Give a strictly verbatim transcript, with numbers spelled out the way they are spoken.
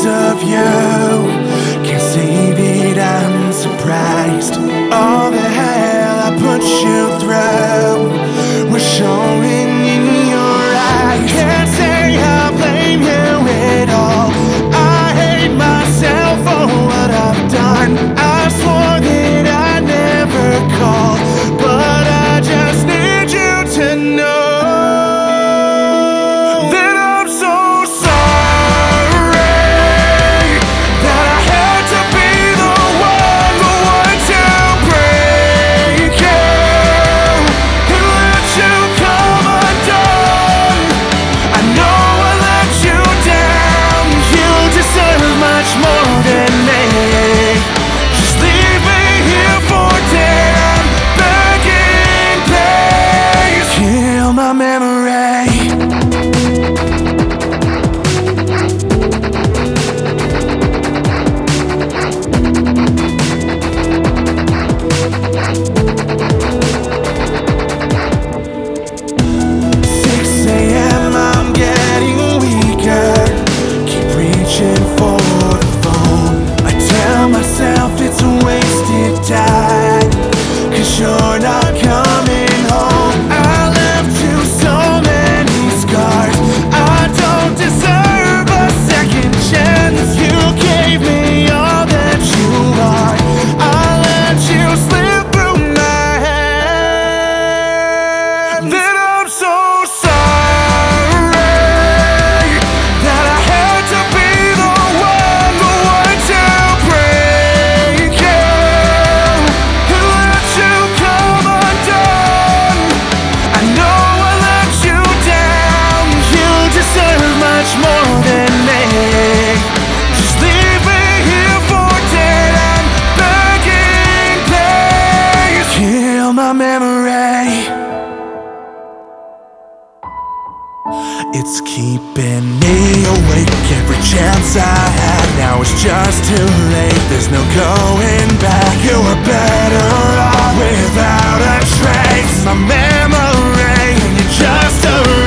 of you. Can't say that I'm surprised. All the hell I put you through was showing in your eyes. Can't say I blame you at all. I hate myself for what I've done. I swore that I'd never call, but I just need you to know that I'm so sorry that I had to be the one, the one to break you and let you come undone. I know I let you down. You deserve much more than me. Just leave me here for dead. I'm begging, please kill my memory. six a.m. I'm getting weaker. Keep reaching for the phone. I tell myself it's a wasted time, 'cause you're not coming home. I left you so many scars. I don't deserve a second chance. You gave me all that you are. I let you slip through my hands. Then I'm so sorry that I had to be the one, the one to break you and let you come undone. I know I let you down. You deserve much more than me. Just leave me here for dead. I'm begging, please kill my memory. It's keeping me awake every chance I had. Now it's just too late, there's no going back. You were better off without a trace. My memory, and you just erased